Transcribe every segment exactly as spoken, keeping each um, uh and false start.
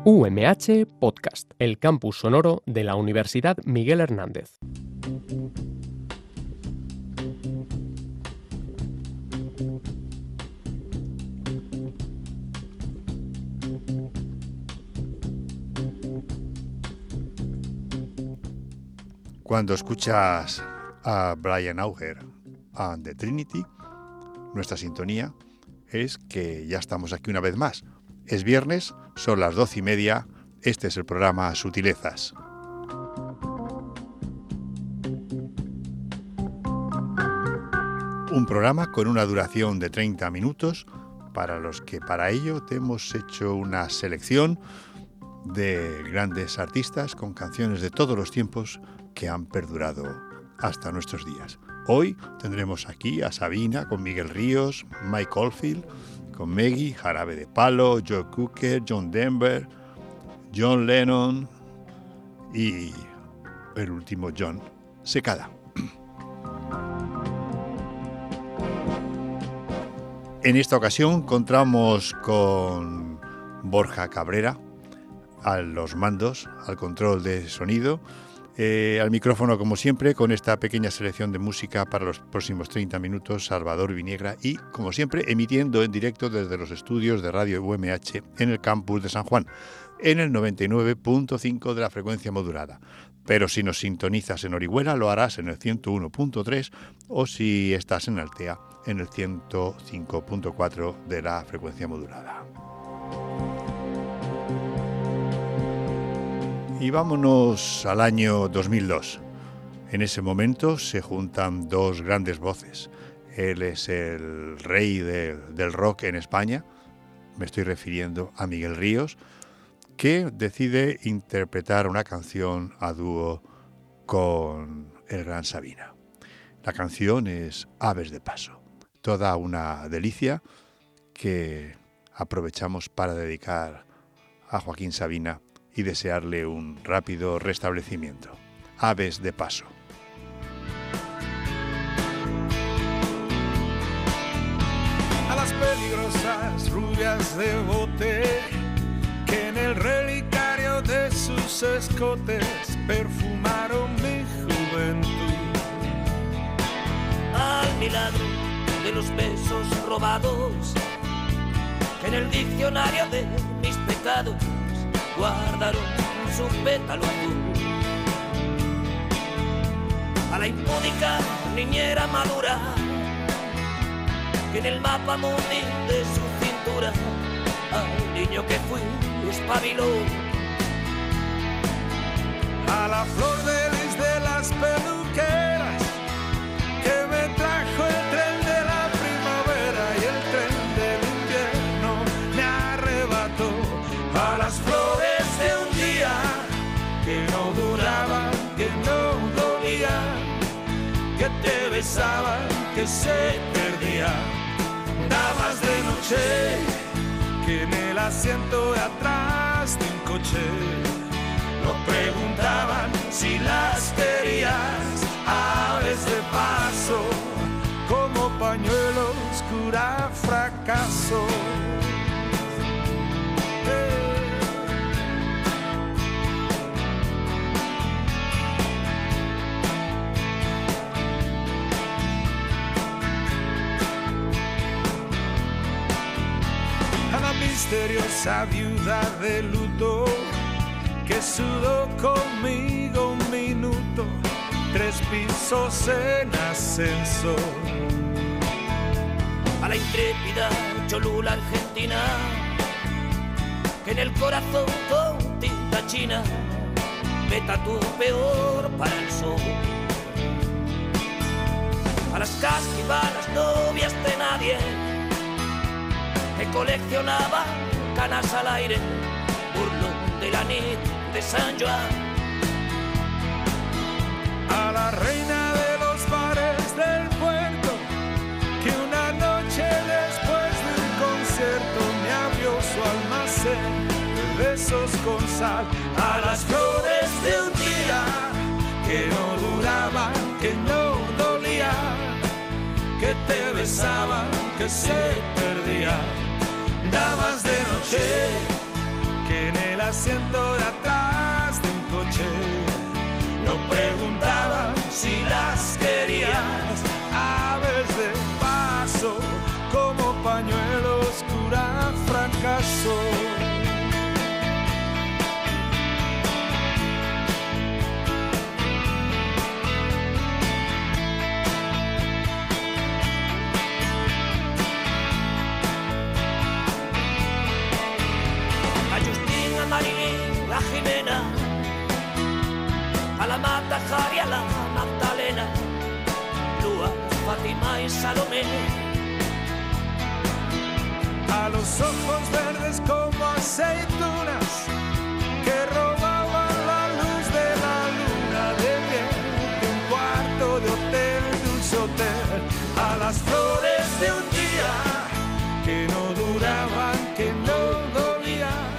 U M H Podcast, el campus sonoro de la Universidad Miguel Hernández. Cuando escuchas a Brian Auger and the Trinity, nuestra sintonía es que ya estamos aquí una vez más. Es viernes, son las doce y media, este es el programa Sutilezas. Un programa con una duración de treinta minutos, para los que para ello te hemos hecho una selección de grandes artistas con canciones de todos los tiempos que han perdurado hasta nuestros días. Hoy tendremos aquí a Sabina con Miguel Ríos, Mike Oldfield con Meggy, Jarabe de Palo, Joe Cocker, John Denver, John Lennon y el último John Secada. En esta ocasión contamos con Borja Cabrera a los mandos, al control de sonido, eh, al micrófono como siempre, con esta pequeña selección de música para los próximos treinta minutos, Salvador Viniegra, y como siempre emitiendo en directo desde los estudios de Radio U M H en el campus de San Juan, en el noventa y nueve punto cinco de la frecuencia modulada. Pero si nos sintonizas en Orihuela lo harás en el ciento uno punto tres o si estás en Altea en el ciento cinco punto cuatro de la frecuencia modulada. Y vámonos al año dos mil dos. En ese momento se juntan dos grandes voces. Él es el rey de, del rock en España, me estoy refiriendo a Miguel Ríos, que decide interpretar una canción a dúo con el gran Sabina. La canción es Aves de Paso, toda una delicia que aprovechamos para dedicar a Joaquín Sabina y desearle un rápido restablecimiento. Aves de Paso. A las peligrosas rubias de bote que en el relicario de sus escotes perfumaron mi juventud. Al milagro de los besos robados que en el diccionario de mis pecados guardaron su pétalo azul. A la impúdica niñera madura que en el mapa mundial de su cintura al niño que fui espabiló. A la flor de lis de las peluqueras que me trajo el tren de la primavera y el tren del invierno me arrebató. A las flores de un día que no duraban, que no dolían, que te besaban, que se perdían. Damas de noche que en el asiento de atrás de un coche no preguntaban si las querías. Aves de paso como pañuelo oscura fracaso. Misteriosa viuda de luto que sudó conmigo un minuto, tres pisos en ascenso. A la intrépida Cholula argentina que en el corazón con tinta china me tatuó peor para el sol. A las casquivanas novias de nadie que coleccionaba canas al aire, burlón de la nit de San Joan. A la reina de los bares del puerto que una noche después de un concierto me abrió su almacén de besos con sal. A las flores de un día que no duraban, que no dolían, que te besaban, que se perdían. Damas de noche que en el asiento de atrás de un coche. No preguntaban si las querías, aves de paso, como pañuelos curan fracaso. A Jimena, a la Mata Jari, a la Magdalena, Lua, Fátima y Salomé. A los ojos verdes como aceitunas que robaban la luz de la luna de miel de un cuarto de hotel, de un hotel. A las flores de un día que no duraban, que no dolían.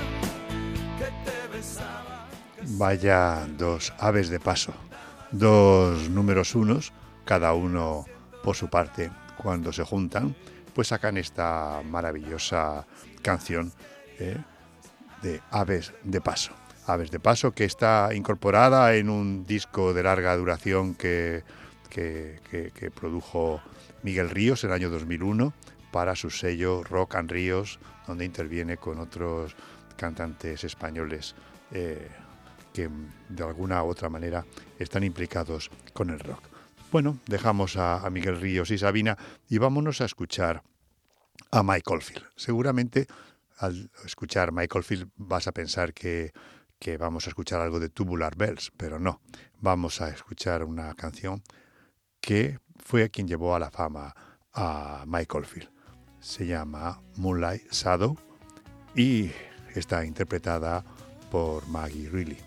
Vaya dos aves de paso, dos números unos, cada uno por su parte, cuando se juntan, pues sacan esta maravillosa canción eh, de Aves de Paso. Aves de Paso, que está incorporada en un disco de larga duración que, que, que, que produjo Miguel Ríos en el año dos mil uno para su sello Rock and Ríos, donde interviene con otros cantantes españoles eh, que de alguna u otra manera están implicados con el rock. Bueno, dejamos a, a Miguel Ríos y Sabina y vámonos a escuchar a Mike Oldfield. Seguramente al escuchar Mike Oldfield vas a pensar que, que vamos a escuchar algo de Tubular Bells, pero no. Vamos a escuchar una canción que fue quien llevó a la fama a Mike Oldfield. Se llama Moonlight Shadow y está interpretada por Maggie Reilly.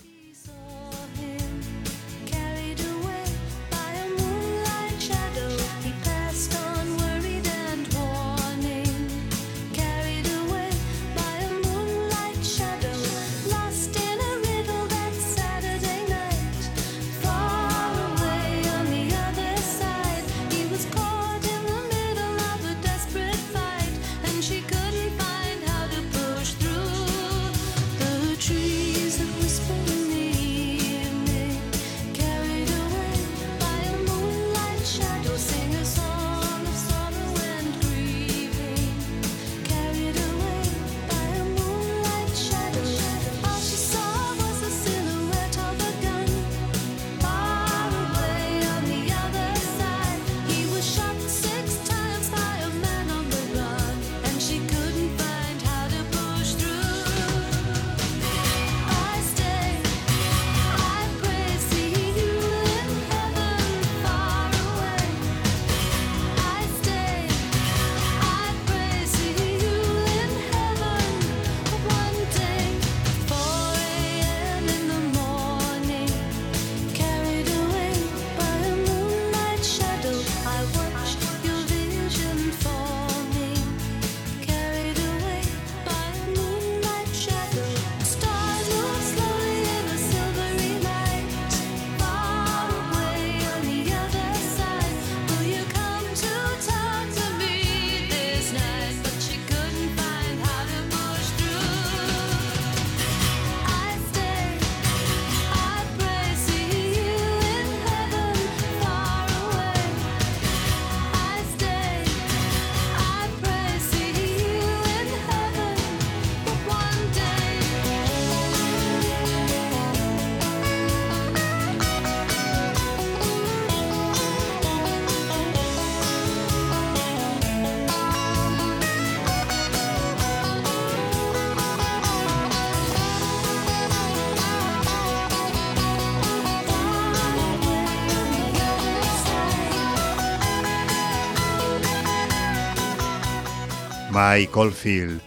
Mike Oldfield,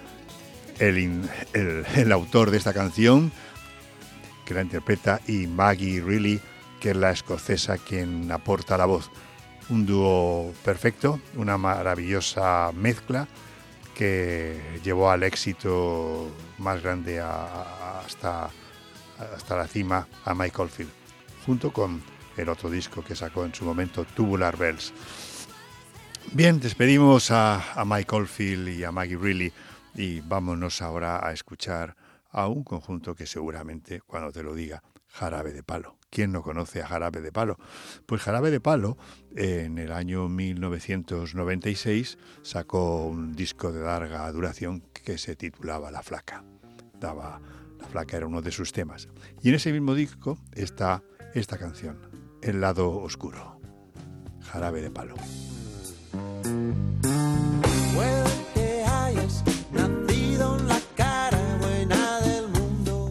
el, el, el autor de esta canción, que la interpreta, y Maggie Reilly, que es la escocesa quien aporta la voz. Un dúo perfecto, una maravillosa mezcla que llevó al éxito más grande a, a, hasta, hasta la cima a Mike Oldfield, junto con el otro disco que sacó en su momento, Tubular Bells. Bien, despedimos a, a Mike Oldfield y a Maggie Reilly y vámonos ahora a escuchar a un conjunto que seguramente, cuando te lo diga, Jarabe de Palo. ¿Quién no conoce a Jarabe de Palo? Pues Jarabe de Palo, en el año mil novecientos noventa y seis, sacó un disco de larga duración que se titulaba La Flaca. Daba, La Flaca era uno de sus temas. Y en ese mismo disco está esta canción, El lado oscuro, Jarabe de Palo. Puede que hayas nacido en la cara buena del mundo.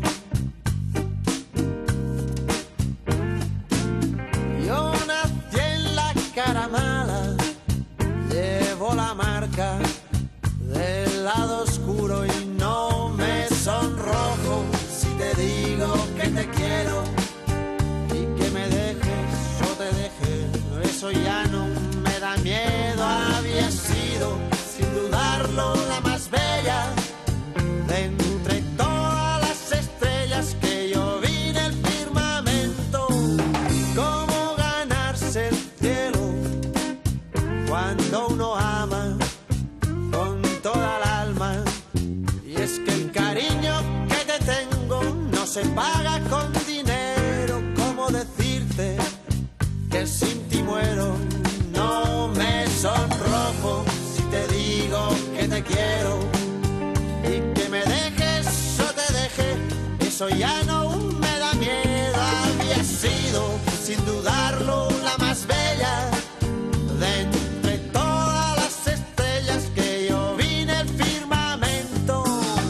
Yo nací en la cara mala, llevo la marca del lado oscuro y no me sonrojo si te digo que te quiero y que me dejes o te deje. Eso ya no me da miedo, había sido sin dudarlo la más bella de entre todas las estrellas que yo vi en el firmamento. Cómo ganarse el cielo cuando uno ama con toda el alma. Y es que el cariño que te tengo no se paga con dinero. ¿Cómo decirte que sin ti muero? No me sonrojo si te digo que te quiero y que me dejes o te deje. Eso ya no me da miedo, había sido sin dudarlo la más bella de entre todas las estrellas que yo vi en el firmamento.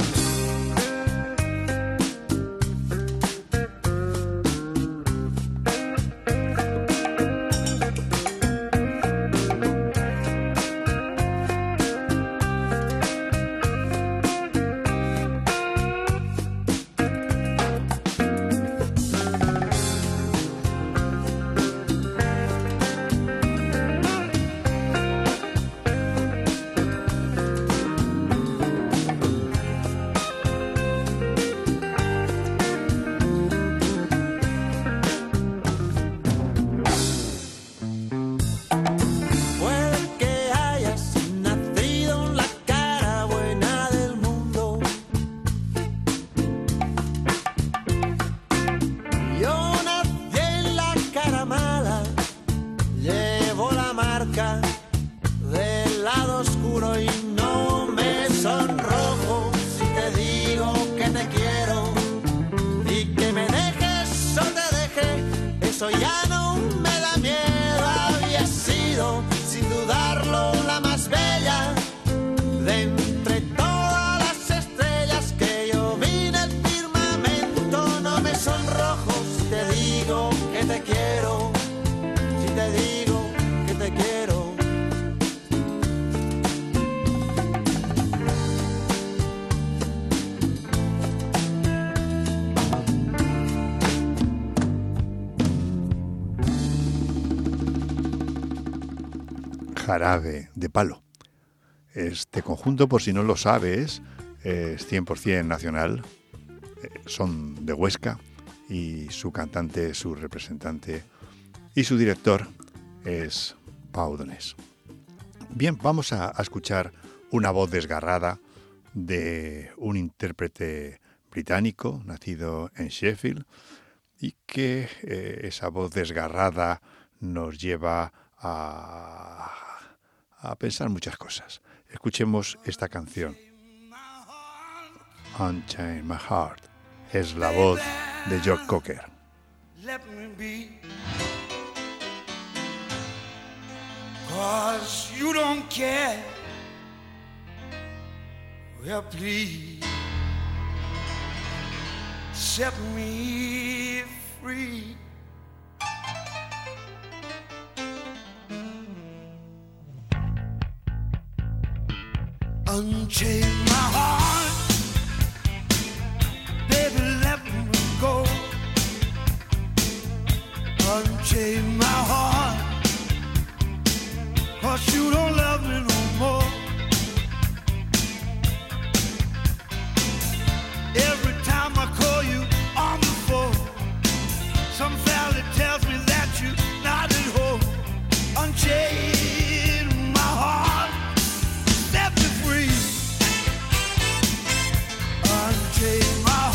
Del lado oscuro y no me sonrojo si te digo que te quiero y que me dejes o te deje. Eso ya no me da miedo, había sido sin dudarlo la más bella de entre todas las estrellas que yo vi en el firmamento. No me sonrojo si te digo que te quiero, si te digo que te quiero. Jarabe de Palo. Este conjunto, por si no lo sabes, es cien por ciento nacional. Son de Huesca y su cantante, su representante y su director es Pau Donés. Bien, vamos a, a escuchar una voz desgarrada de un intérprete británico nacido en Sheffield y que eh, esa voz desgarrada nos lleva a, a pensar muchas cosas. Escuchemos esta canción. Unchain My Heart es la voz de Joe Cocker. Let me be, 'cause you don't care. Well, please set me free. Unchain my heart, baby, let me go. Unchain my heart, 'cause you don't love me no more. Every time I call you on the phone, some valley tells me that you're not at home. Unchain my heart, set me free. Unchain my heart.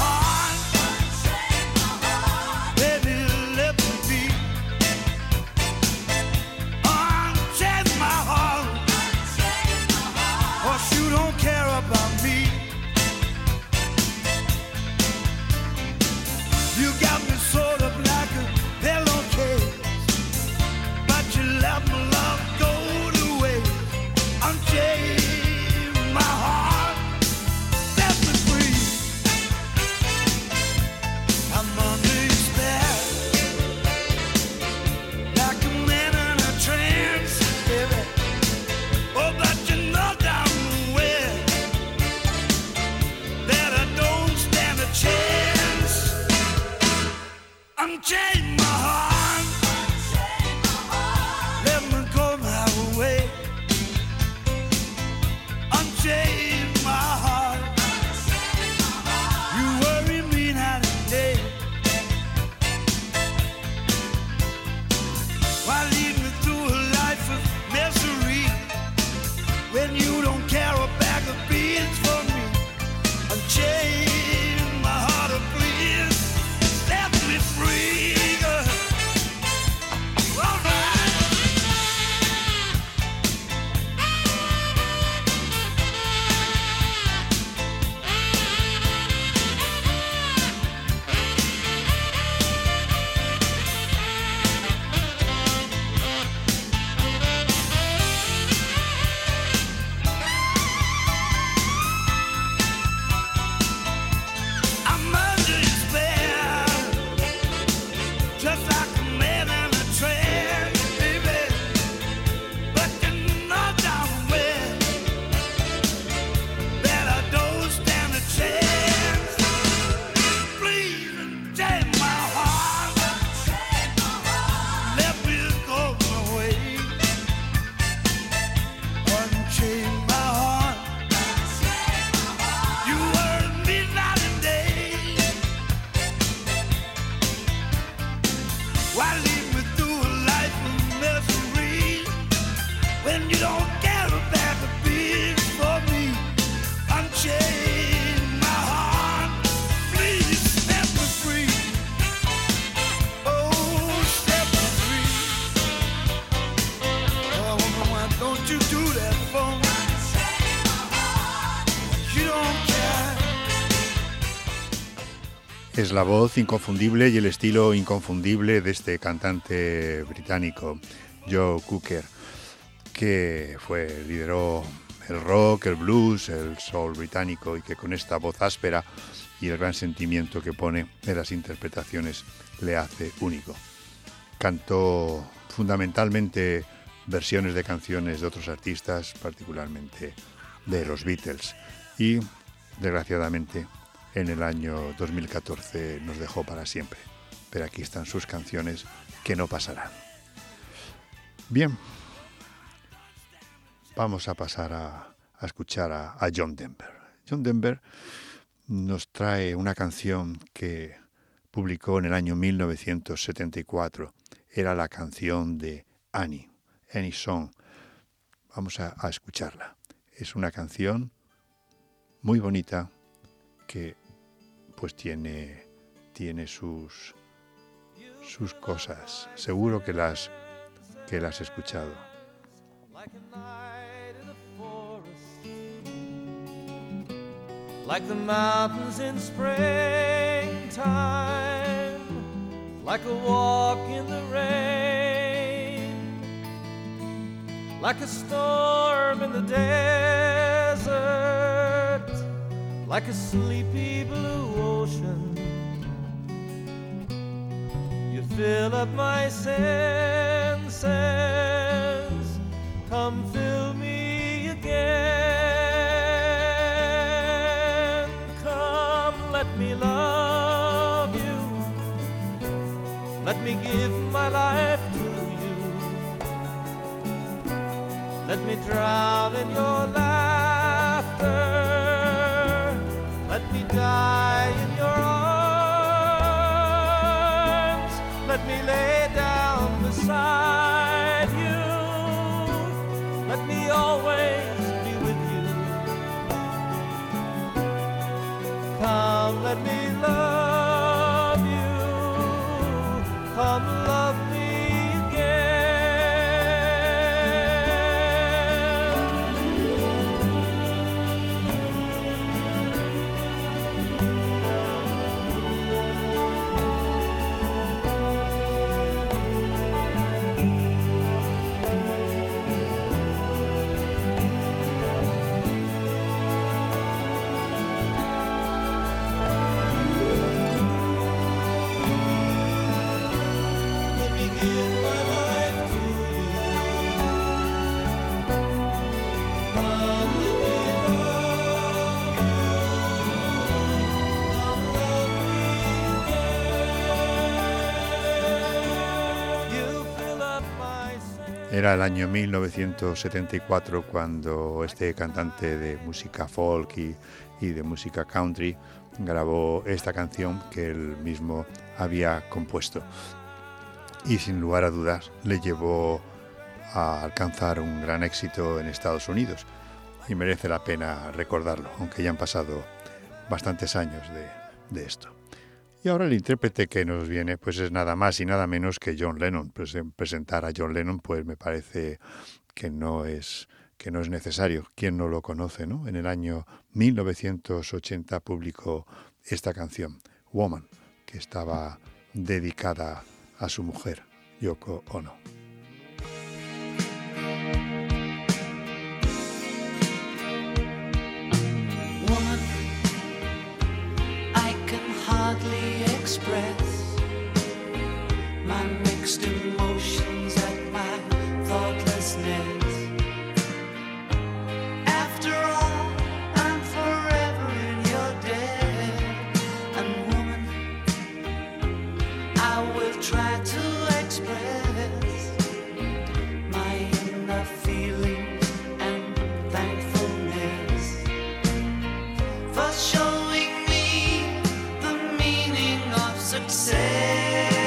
Es la voz inconfundible y el estilo inconfundible de este cantante británico, Joe Cocker, que fue, lideró el rock, el blues, el soul británico, y que con esta voz áspera y el gran sentimiento que pone en las interpretaciones le hace único. Cantó fundamentalmente versiones de canciones de otros artistas, particularmente de los Beatles, y desgraciadamente en el año dos mil catorce nos dejó para siempre. Pero aquí están sus canciones que no pasarán. Bien, vamos a pasar a, a escuchar a, a John Denver. John Denver nos trae una canción que publicó en el año mil novecientos setenta y cuatro. Era la canción de Annie, Annie Song. Vamos a, a escucharla. Es una canción muy bonita que pues tiene, tiene sus, sus cosas. Seguro que las, que las has escuchado. Like the mountains in springtime, like a walk in the rain, like a storm in the desert, like a sleepy blue ocean. You fill up my senses, come fill me again. Come, let me love you, let me give my life to you, let me drown in your laughter, let me die in your arms, let me lay down beside you, let me always be with you. Come, let me love you, come love me again. Era el año mil novecientos setenta y cuatro cuando este cantante de música folk y, y de música country grabó esta canción que él mismo había compuesto. Y sin lugar a dudas le llevó a alcanzar un gran éxito en Estados Unidos. Y merece la pena recordarlo, aunque ya han pasado bastantes años de, de esto. Y ahora el intérprete que nos viene pues es nada más y nada menos que John Lennon. Pues presentar a John Lennon pues me parece que no es, que no es necesario. ¿Quién no lo conoce, no? En el año mil novecientos ochenta publicó esta canción, Woman, que estaba dedicada a su mujer, Yoko Ono. Hardly express my mixed emotions at my thoughtlessness. After all, I'm forever in your debt. And woman, I will try to express my inner feelings and thankfulness for showing success.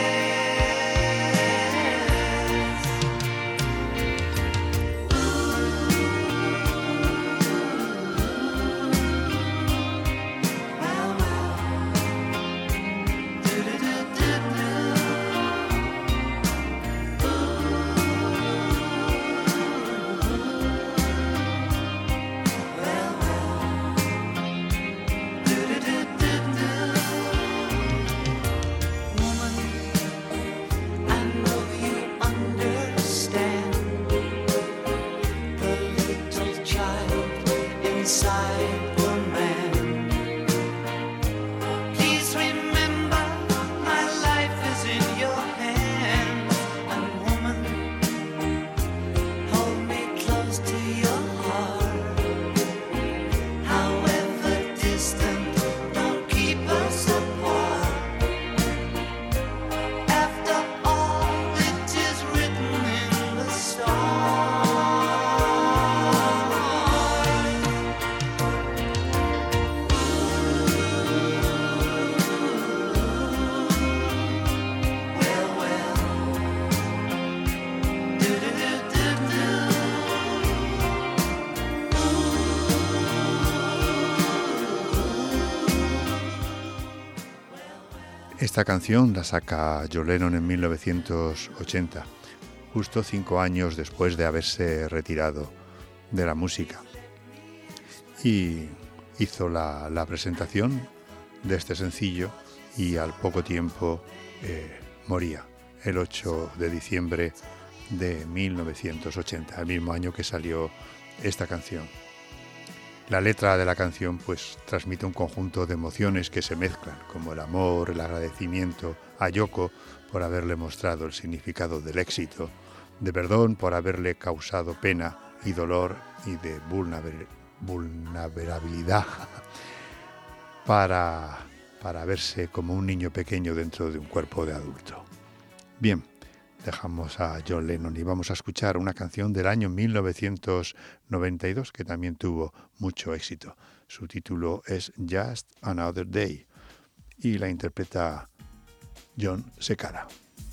Esta canción la saca John Lennon en mil novecientos ochenta, justo cinco años después de haberse retirado de la música. Y hizo la, la presentación de este sencillo y al poco tiempo eh, moría, el ocho de diciembre de mil novecientos ochenta, el mismo año que salió esta canción. La letra de la canción pues transmite un conjunto de emociones que se mezclan, como el amor, el agradecimiento a Yoko por haberle mostrado el significado del éxito, de perdón por haberle causado pena y dolor y de vulner- vulnerabilidad para, para verse como un niño pequeño dentro de un cuerpo de adulto. Bien, dejamos a John Lennon y vamos a escuchar una canción del año mil novecientos noventa y dos que también tuvo mucho éxito. Su título es Just Another Day y la interpreta Jon Secada.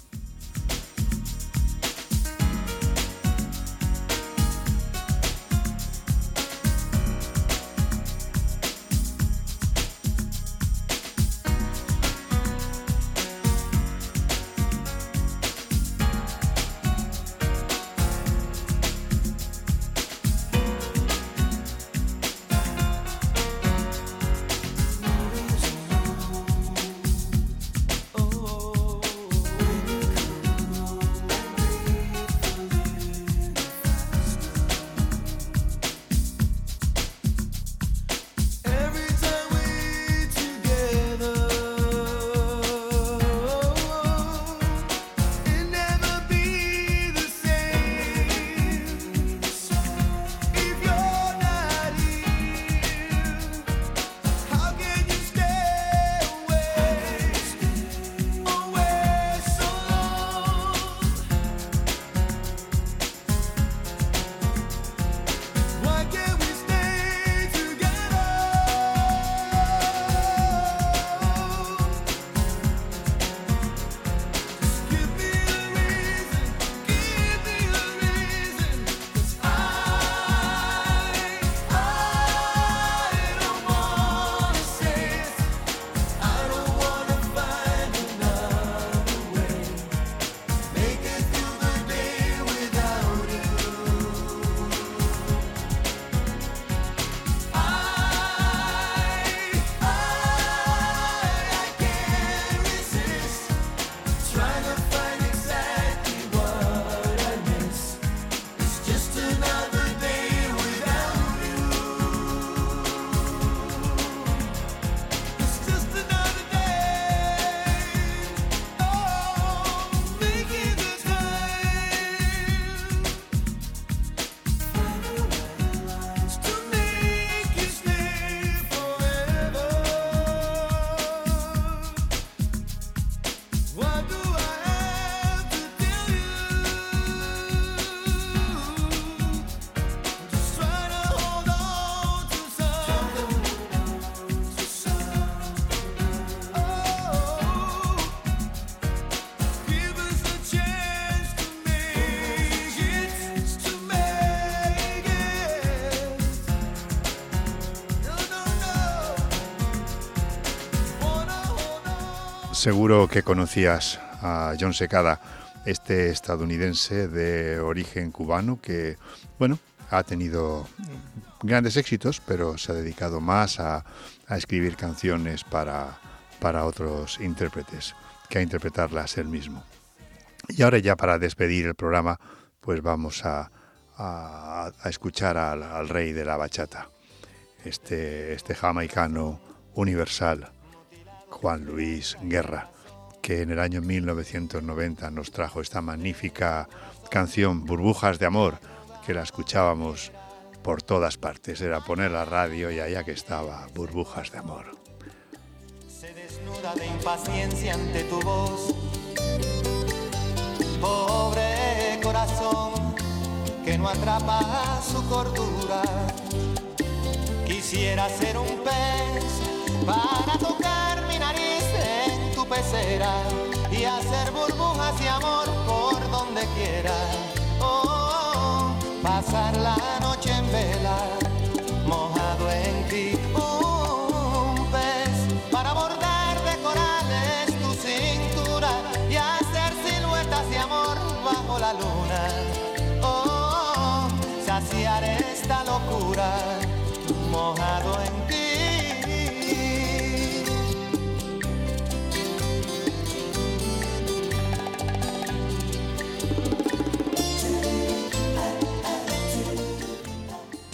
Seguro que conocías a Jon Secada, este estadounidense de origen cubano que, bueno, ha tenido grandes éxitos, pero se ha dedicado más a, a escribir canciones para, para otros intérpretes que a interpretarlas él mismo. Y ahora ya para despedir el programa, pues vamos a, a, a escuchar al, al rey de la bachata, este, este jamaicano universal, Juan Luis Guerra, que en el año mil novecientos noventa nos trajo esta magnífica canción Burbujas de Amor, que la escuchábamos por todas partes. Era poner la radio y allá que estaba, Burbujas de Amor. Se desnuda de impaciencia ante tu voz, pobre corazón que no atrapa su cordura. Quisiera ser un pez para tocar mi nariz en tu pecera y hacer burbujas de amor por donde quiera. Oh, pasar la noche en vela, mojado en ti. Un pez para bordar de corales tus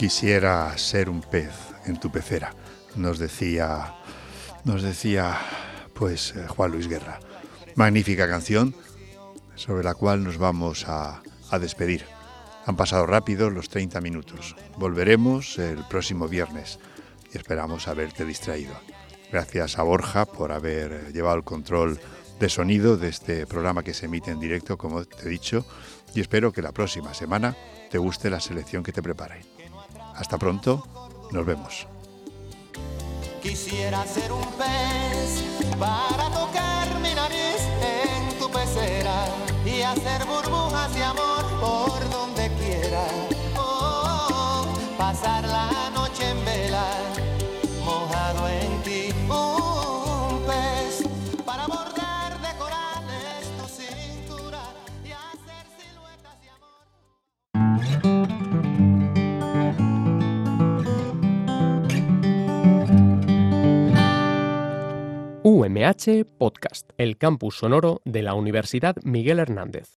Quisiera ser un pez en tu pecera, nos decía, nos decía pues Juan Luis Guerra. Magnífica canción sobre la cual nos vamos a, a despedir. Han pasado rápido los treinta minutos. Volveremos el próximo viernes y esperamos haberte distraído. Gracias a Borja por haber llevado el control de sonido de este programa que se emite en directo, como te he dicho, y espero que la próxima semana te guste la selección que te prepare. Hasta pronto, nos vemos. Quisiera ser un pez para tocar mi nariz en tu pecera y hacer burbujas de amor por donde quiera. Oh, pasar la noche en vela, mojado en ti. Un pez para bordar de corales tu cintura y hacer siluetas de amor. U M H Podcast, el campus sonoro de la Universidad Miguel Hernández.